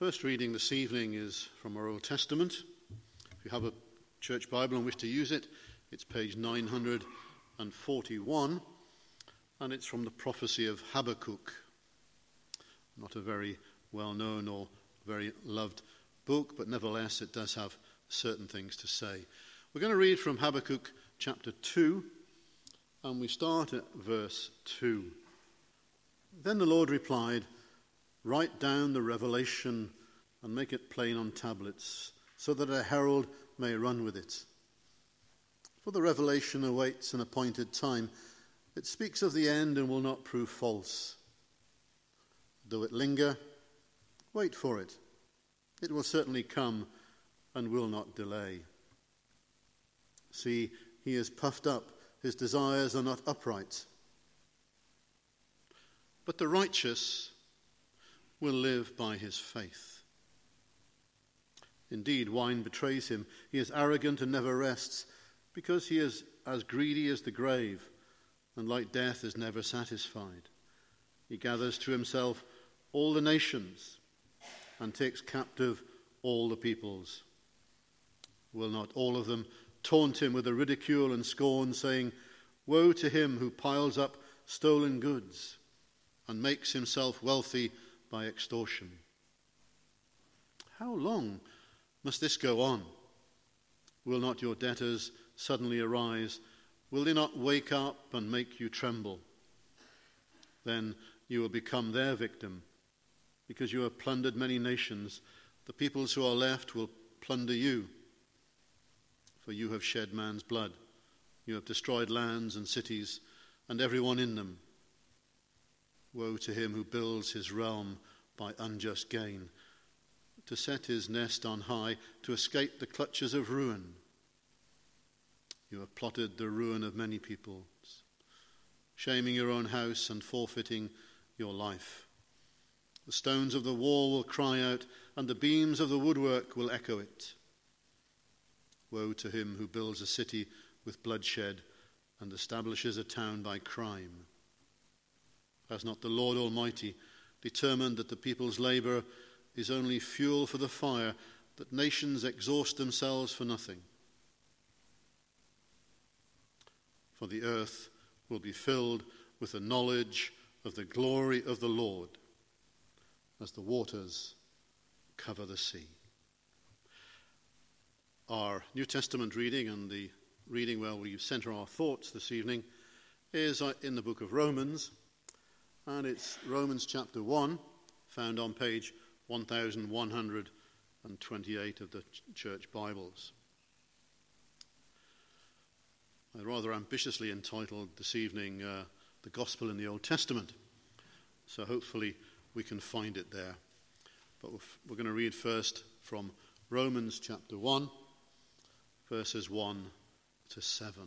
First reading this evening is from our Old Testament. If you have a church Bible and wish to use it, it's page 941, and it's from the prophecy of Habakkuk. Not a very well-known or very loved book, but nevertheless it does have certain things to say. We're going to read from Habakkuk chapter 2, and we start at verse 2. Then the Lord replied, "Write down the revelation and make it plain on tablets, so that a herald may run with it. For the revelation awaits an appointed time. It speaks of the end and will not prove false. Though it linger, wait for it. It will certainly come and will not delay. See, he is puffed up. His desires are not upright. But the righteous will live by his faith. Indeed, wine betrays him. He is arrogant and never rests, because he is as greedy as the grave, and like death is never satisfied. He gathers to himself all the nations and takes captive all the peoples. Will not all of them taunt him with a ridicule and scorn, saying, 'Woe to him who piles up stolen goods and makes himself wealthy by extortion.' How long must this go on? Will not your debtors suddenly arise? Will they not wake up and make you tremble? Then you will become their victim, because you have plundered many nations. The peoples who are left will plunder you, for you have shed man's blood. You have destroyed lands and cities and everyone in them. Woe to him who builds his realm by unjust gain, to set his nest on high, to escape the clutches of ruin. You have plotted the ruin of many peoples, shaming your own house and forfeiting your life. The stones of the wall will cry out, and the beams of the woodwork will echo it. Woe to him who builds a city with bloodshed and establishes a town by crime. Has not the Lord Almighty determined that the people's labor is only fuel for the fire, that nations exhaust themselves for nothing? For the earth will be filled with the knowledge of the glory of the Lord, as the waters cover the sea." Our New Testament reading, and the reading where we center our thoughts this evening, is in the book of Romans, and it's Romans chapter 1, found on page 1128 of the church Bibles. I rather ambitiously entitled this evening, The Gospel in the Old Testament, so hopefully we can find it there. But we're going to read first from Romans chapter 1, verses 1 to 7.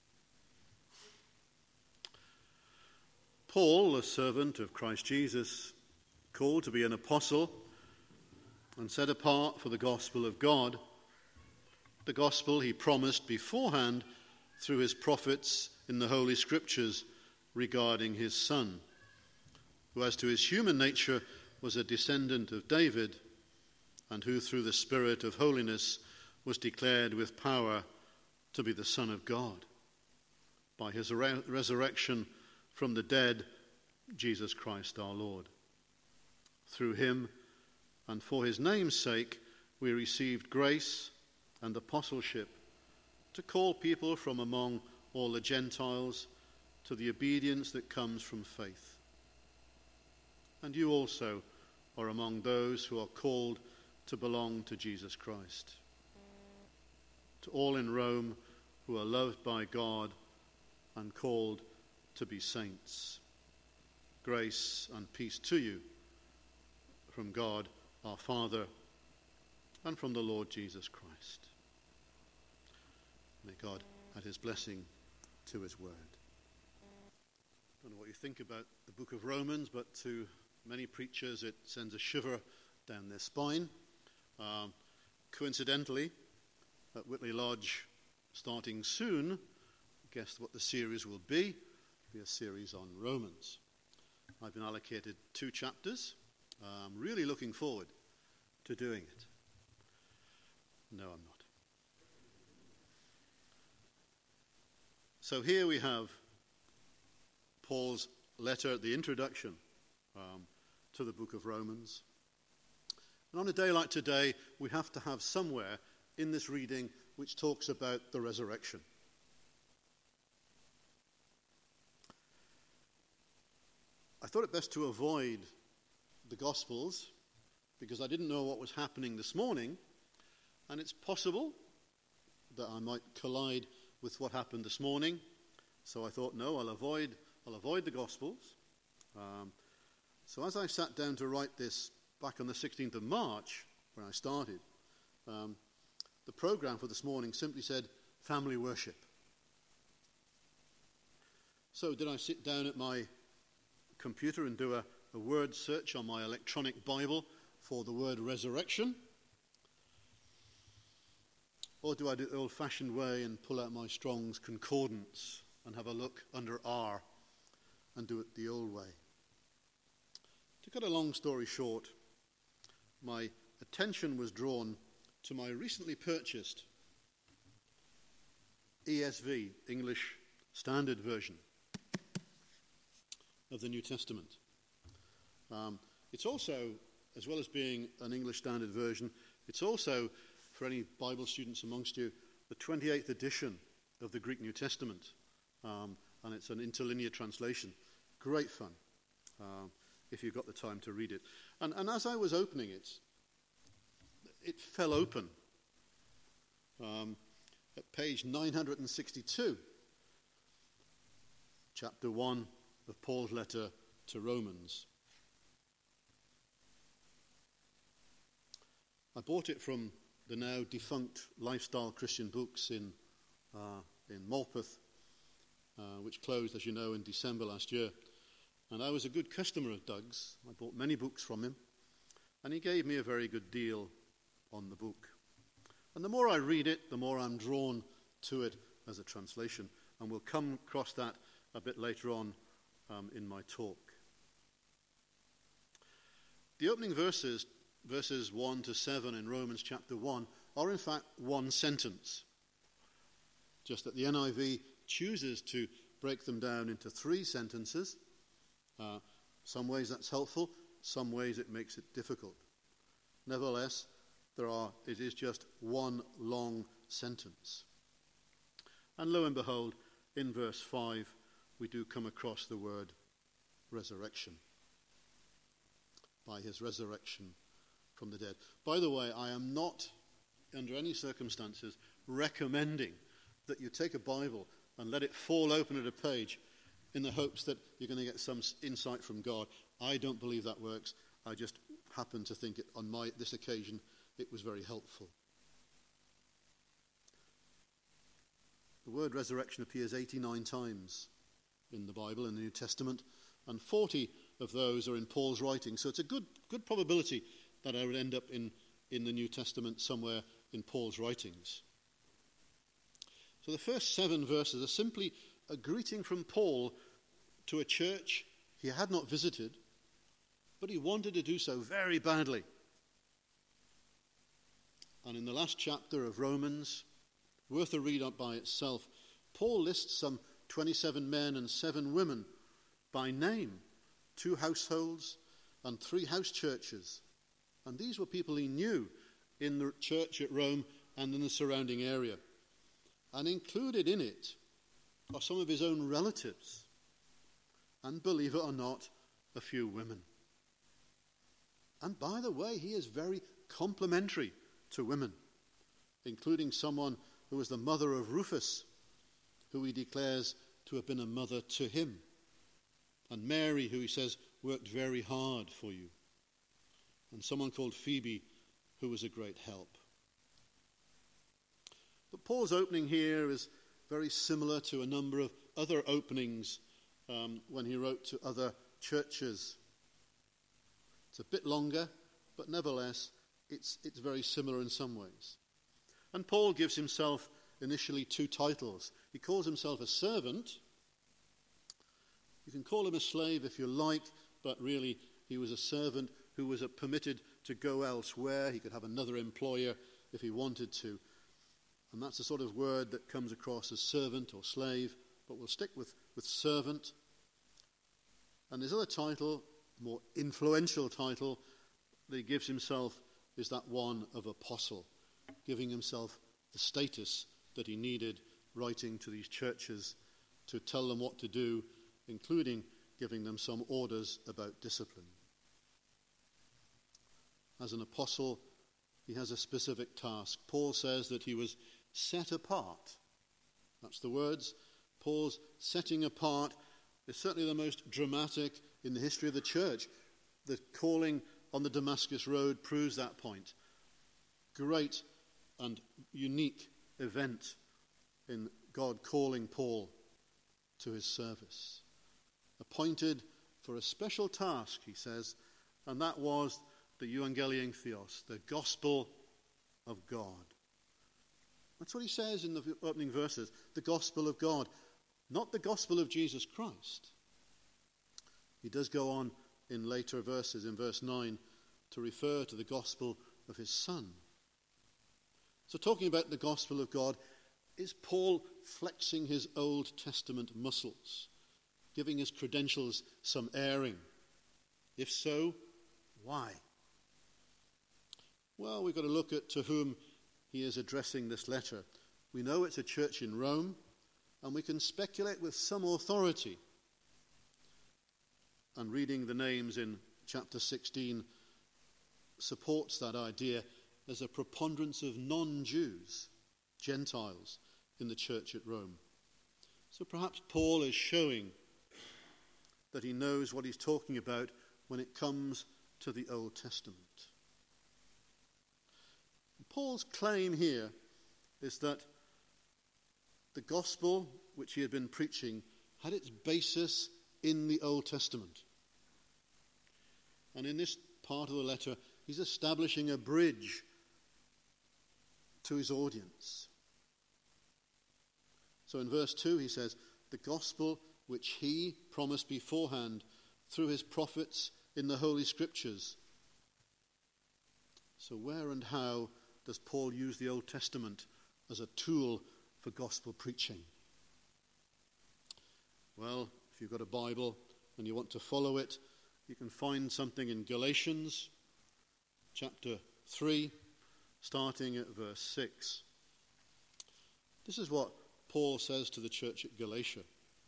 Paul, a servant of Christ Jesus, called to be an apostle and set apart for the gospel of God, the gospel he promised beforehand through his prophets in the Holy Scriptures regarding his Son, who as to his human nature was a descendant of David, and who through the Spirit of holiness was declared with power to be the Son of God, by his resurrection from the dead, Jesus Christ our Lord. Through him, and for his name's sake, we received grace and apostleship to call people from among all the Gentiles to the obedience that comes from faith. And you also are among those who are called to belong to Jesus Christ. To all in Rome who are loved by God and called to be saints, grace and peace to you from God our Father and from the Lord Jesus Christ. May God add his blessing to his word. I don't know what you think about the book of Romans, but to many preachers it sends a shiver down their spine. Coincidentally, at Whitley Lodge, starting soon, guess what the series will be? It'll be a series on Romans. I've been allocated 2 chapters. I'm really looking forward to doing it? No, I'm not. So here we have Paul's letter, the introduction to the book of Romans. And on a day like today, we have to have somewhere in this reading which talks about the resurrection. I thought it best to avoid the Gospels because I didn't know what was happening this morning, and it's possible that I might collide with what happened this morning. So I thought, no, I'll avoid the Gospels. So as I sat down to write this back on the 16th of March, when I started, the program for this morning simply said family worship. So did I sit down at my computer and do a word search on my electronic Bible for the word resurrection? Or do I do it the old-fashioned way and pull out my Strong's Concordance and have a look under R and do it the old way? To cut a long story short, my attention was drawn to my recently purchased ESV, English Standard Version of the New Testament. It's also, as well as being an English Standard Version, it's also, for any Bible students amongst you, the 28th edition of the Greek New Testament. And it's an interlinear translation. Great fun, if you've got the time to read it. And as I was opening it, it fell open at page 962, chapter 1 of Paul's letter to Romans. I bought it from the now defunct Lifestyle Christian Books in Morpeth, which closed, as you know, in December last year. And I was a good customer of Doug's. I bought many books from him, and he gave me a very good deal on the book. And the more I read it, the more I'm drawn to it as a translation. And we'll come across that a bit later on in my talk. The opening verses 1 to 7 in Romans chapter 1, are in fact one sentence. Just that the NIV chooses to break them down into 3 sentences. Some ways that's helpful, some ways it makes it difficult. Nevertheless, it is just one long sentence. And lo and behold, in verse 5, we do come across the word resurrection. By his resurrection from the dead. By the way, I am not, under any circumstances, recommending that you take a Bible and let it fall open at a page in the hopes that you're going to get some insight from God. I don't believe that works. I just happen to think it, on this occasion, it was very helpful. The word resurrection appears 89 times in the Bible, in the New Testament, and 40 of those are in Paul's writing. So it's a good probability that I would end up in the New Testament somewhere in Paul's writings. So the first 7 verses are simply a greeting from Paul to a church he had not visited, but he wanted to do so very badly. And in the last chapter of Romans, worth a read up by itself, Paul lists some 27 men and 7 women by name, 2 households and 3 house churches. And these were people he knew in the church at Rome and in the surrounding area. And included in it are some of his own relatives. And believe it or not, a few women. And by the way, he is very complimentary to women, including someone who was the mother of Rufus, who he declares to have been a mother to him. And Mary, who he says worked very hard for you. And someone called Phoebe, who was a great help. But Paul's opening here is very similar to a number of other openings when he wrote to other churches. It's a bit longer, but nevertheless, it's very similar in some ways. And Paul gives himself initially 2 titles. He calls himself a servant. You can call him a slave if you like, but really he was a servant who was permitted to go elsewhere. He could have another employer if he wanted to. And that's the sort of word that comes across as servant or slave, but we'll stick with servant. And his other title, more influential title, that he gives himself is that one of apostle, giving himself the status that he needed, writing to these churches to tell them what to do, including giving them some orders about discipline. As an apostle, he has a specific task. Paul says that he was set apart. That's the words. Paul's setting apart is certainly the most dramatic in the history of the church. The calling on the Damascus Road proves that point. Great and unique event in God calling Paul to his service. Appointed for a special task, he says, and that was the Euangelion Theos, the gospel of God. That's what he says in the opening verses, the gospel of God, not the gospel of Jesus Christ. He does go on in later verses, in verse 9, to refer to the gospel of his Son. So talking about the gospel of God, is Paul flexing his Old Testament muscles, giving his credentials some airing? If so, why? Well, we've got to look at to whom he is addressing this letter. We know it's a church in Rome, and we can speculate with some authority. And reading the names in chapter 16 supports that idea. There's a preponderance of non-Jews, Gentiles, in the church at Rome. So perhaps Paul is showing that he knows what he's talking about when it comes to the Old Testament. Paul's claim here is that the gospel which he had been preaching had its basis in the Old Testament. And in this part of the letter, he's establishing a bridge to his audience. So in verse 2 he says, the gospel which he promised beforehand through his prophets in the Holy Scriptures. So where and how does Paul use the Old Testament as a tool for gospel preaching? Well, if you've got a Bible and you want to follow it, you can find something in Galatians chapter 3, starting at verse 6. This is what Paul says to the church at Galatia.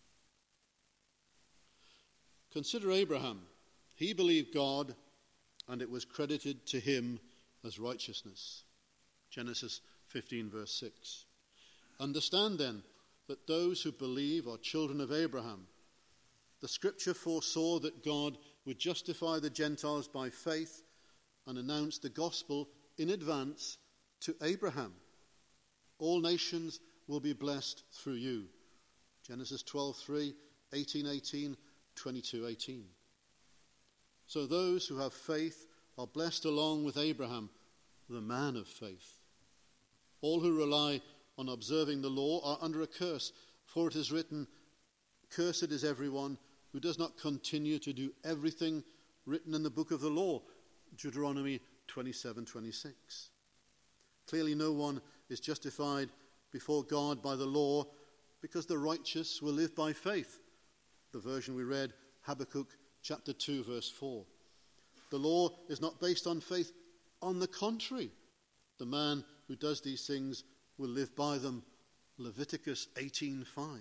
Consider Abraham. He believed God, and it was credited to him as righteousness. Genesis 15, verse 6. Understand then that those who believe are children of Abraham. The scripture foresaw that God would justify the Gentiles by faith and announce the gospel in advance to Abraham. All nations will be blessed through you. Genesis 12:3, 18:18, 22:18. So those who have faith are blessed along with Abraham, the man of faith. All who rely on observing the law are under a curse, for it is written, cursed is everyone who does not continue to do everything written in the book of the law. Deuteronomy 27:26. Clearly no one is justified before God by the law, because the righteous will live by faith. The version we read, Habakkuk chapter 2, verse 4. The law is not based on faith. On the contrary, the man who does these things will live by them. Leviticus 18:5.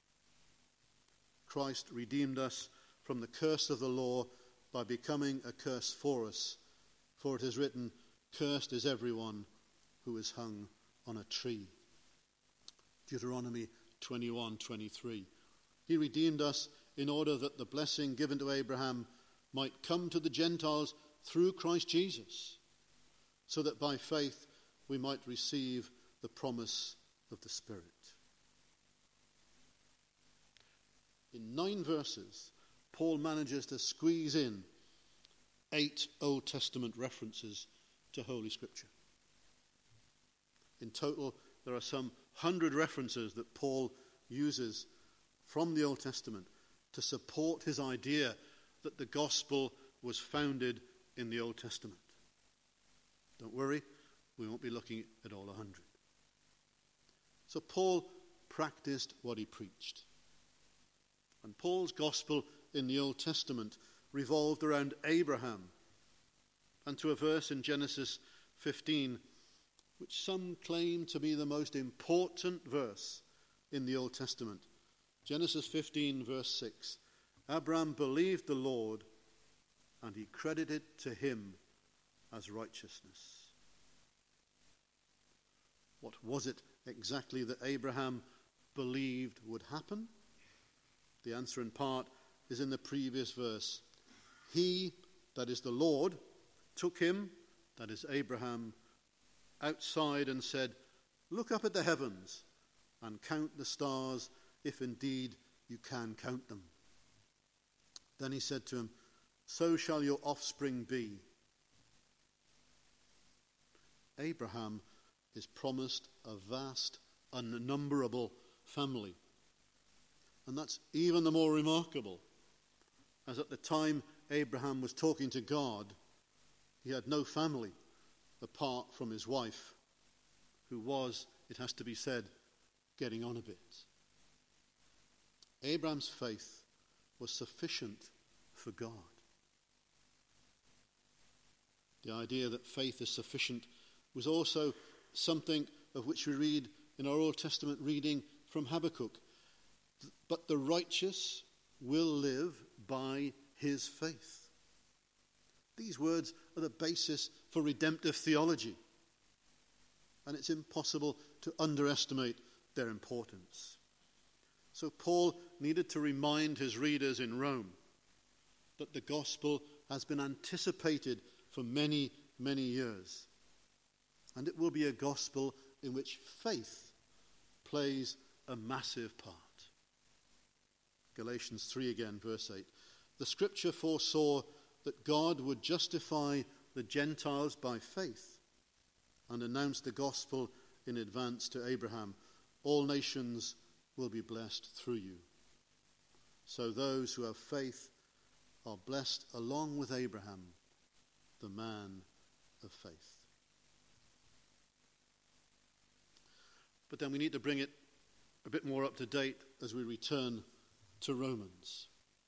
Christ redeemed us from the curse of the law by becoming a curse for us. For it is written, cursed is everyone who is hung on a tree. Deuteronomy 21:23. He redeemed us in order that the blessing given to Abraham might come to the Gentiles through Christ Jesus, so that by faith we might receive the promise of the Spirit. In 9 verses, Paul manages to squeeze in 8 Old Testament references to Holy Scripture. In total, there are some 100 references that Paul uses from the Old Testament to support his idea that the gospel was founded in the Old Testament. don't worry, we won't be looking at all 100. So Paul practiced what he preached. And Paul's gospel in the Old Testament revolved around Abraham and to a verse in Genesis 15, which some claim to be the most important verse in the Old Testament. Genesis 15, verse 6. Abraham believed the Lord, and he credited to him as righteousness. What was it exactly that Abraham believed would happen? The answer in part is in the previous verse. He, that is the Lord, took him, that is Abraham, outside and said, "Look up at the heavens and count the stars, if indeed you can count them." Then he said to him, "So shall your offspring be." Abraham is promised a vast, unnumberable family. And that's even the more remarkable, as at the time Abraham was talking to God, he had no family apart from his wife, who was, it has to be said, getting on a bit. Abraham's faith was sufficient for God. The idea that faith is sufficient was also something of which we read in our Old Testament reading from Habakkuk. But the righteous will live by his faith. These words are the basis for redemptive theology, and it's impossible to underestimate their importance. So Paul needed to remind his readers in Rome that the gospel has been anticipated for many, many years, and it will be a gospel in which faith plays a massive part. Galatians 3 again, verse 8. The scripture foresaw that God would justify the Gentiles by faith and announced the gospel in advance to Abraham. All nations will be blessed through you. So those who have faith are blessed along with Abraham, the man of faith. But then we need to bring it a bit more up to date as we return to Romans.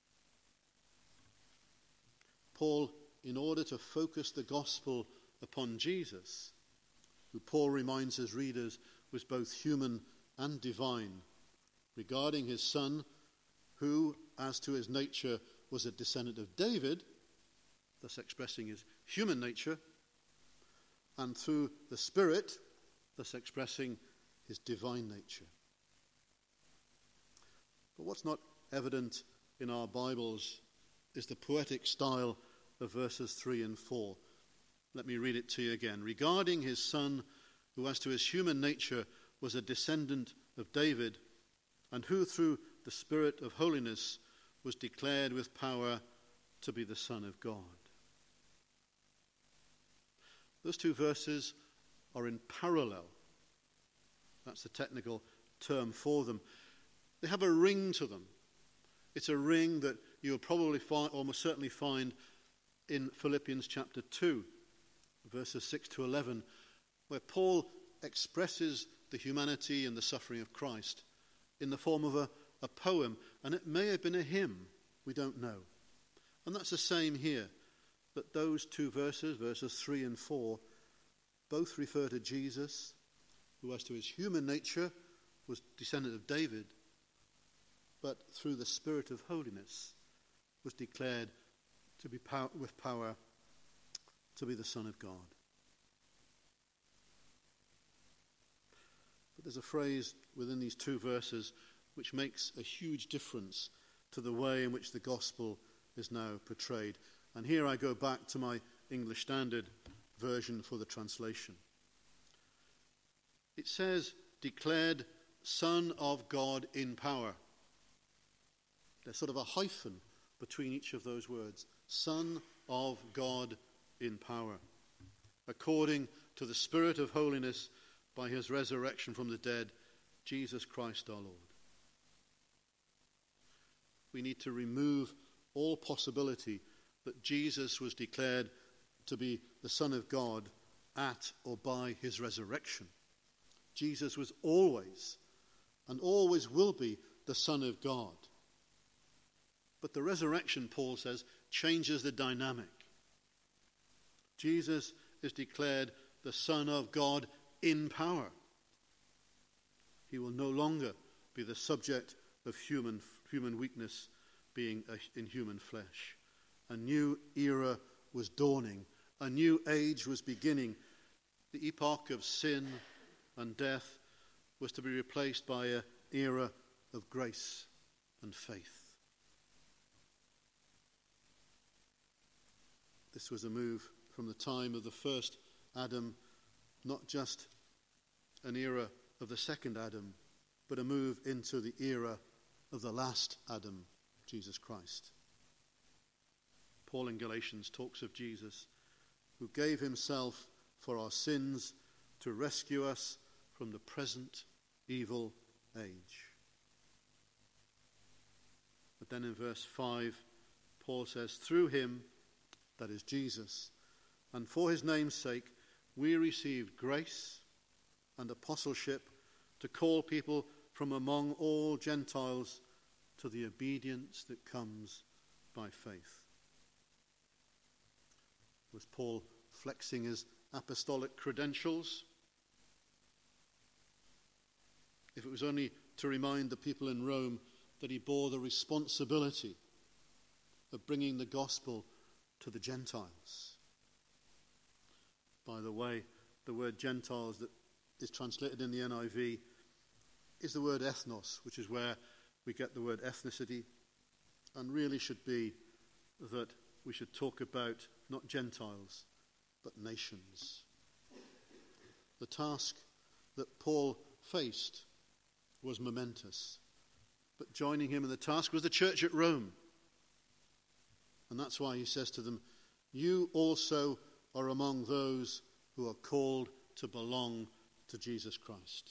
Paul, in order to focus the gospel upon Jesus, who Paul reminds his readers was both human and divine, regarding his son, who, as to his nature, was a descendant of David, thus expressing his human nature, and through the Spirit, thus expressing his divine nature. But what's not evident in our Bibles is the poetic style of verses 3 and 4. Let me read it to you again. Regarding his son, who as to his human nature was a descendant of David, and who through the Spirit of holiness was declared with power to be the Son of God. Those two verses are in parallel. That's the technical term for them. They have a ring to them. It's a ring that you'll probably find, almost certainly find, in Philippians chapter 2, verses 6 to 11, where Paul expresses the humanity and the suffering of Christ in the form of a poem, and it may have been a hymn, we don't know. And that's the same here, that those two verses, verses 3 and 4, both refer to Jesus, who as to his human nature was descendant of David, but through the Spirit of holiness was declared to be with power to be the Son of God. But there's a phrase within these two verses which makes a huge difference to the way in which the gospel is now portrayed. And here I go back to my English Standard Version for the translation. It says, declared Son of God in power. There's sort of a hyphen between each of those words. Son of God in power, according to the Spirit of holiness by his resurrection from the dead, Jesus Christ our Lord. We need to remove all possibility that Jesus was declared to be the Son of God at or by his resurrection. Jesus was always and always will be the Son of God. But the resurrection, Paul says, changes the dynamic. Jesus is declared the Son of God in power. He will no longer be the subject of human weakness, being in human flesh. A new era was dawning. A new age was beginning. The epoch of sin and death was to be replaced by an era of grace and faith. This was a move from the time of the first Adam, not just an era of the second Adam, but a move into the era of the last Adam, Jesus Christ. Paul in Galatians talks of Jesus, who gave himself for our sins to rescue us from the present evil age. But then in verse 5, Paul says, through him, that is Jesus, and for his name's sake, we received grace and apostleship to call people from among all Gentiles to the obedience that comes by faith. Was Paul flexing his apostolic credentials? If it was only to remind the people in Rome that he bore the responsibility of bringing the gospel to the Gentiles. By the way, the word Gentiles that is translated in the NIV is the word ethnos, which is where we get the word ethnicity, and really should be that we should talk about not Gentiles, but nations. The task that Paul faced was momentous, but joining him in the task was the church at Rome. And that's why he says to them, you also are among those who are called to belong to Jesus Christ.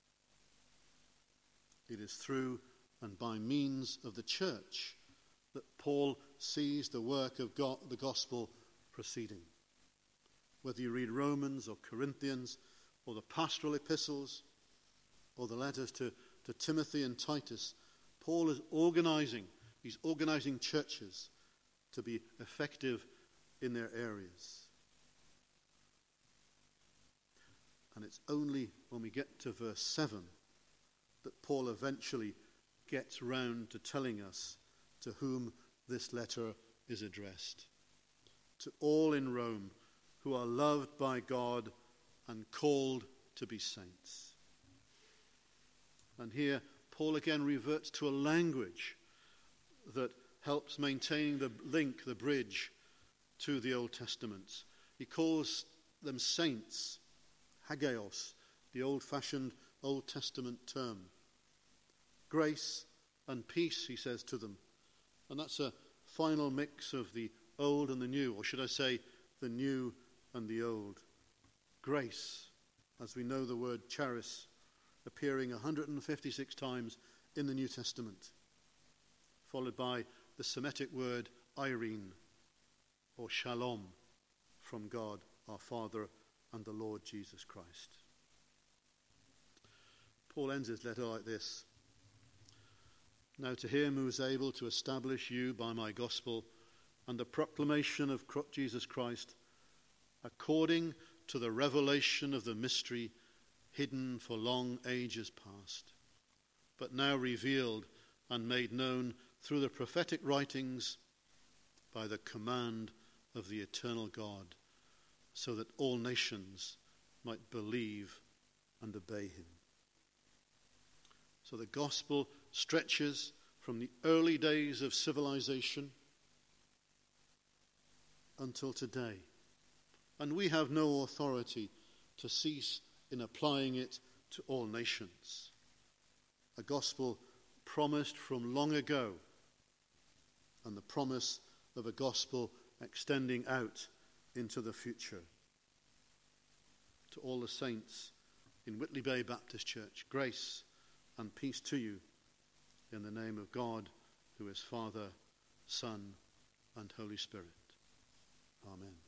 It is through and by means of the church that Paul sees the work of God, the gospel, proceeding. Whether you read Romans or Corinthians or the pastoral epistles or the letters to Timothy and Titus, Paul is organizing. He's organizing churches to be effective in their areas. And it's only when we get to verse 7 that Paul eventually gets round to telling us to whom this letter is addressed. To all in Rome who are loved by God and called to be saints. And here Paul again reverts to a language that helps maintain the link, the bridge to the Old Testament. He calls them saints, hagios, the old-fashioned Old Testament term. Grace and peace, he says to them. And that's a final mix of the old and the new, or should I say, the new and the old. Grace, as we know the word charis, appearing 156 times in the New Testament, followed by the Semitic word irene, or shalom, from God our Father and the Lord Jesus Christ. Paul ends his letter like this. Now to him who is able to establish you by my gospel and the proclamation of Jesus Christ, according to the revelation of the mystery hidden for long ages past, but now revealed and made known through the prophetic writings by the command of the eternal God, so that all nations might believe and obey him. So the gospel stretches from the early days of civilization until today. And we have no authority to cease in applying it to all nations. A gospel promised from long ago, and the promise of a gospel extending out into the future. To all the saints in Whitley Bay Baptist Church, grace and peace to you in the name of God, who is Father, Son, and Holy Spirit. Amen.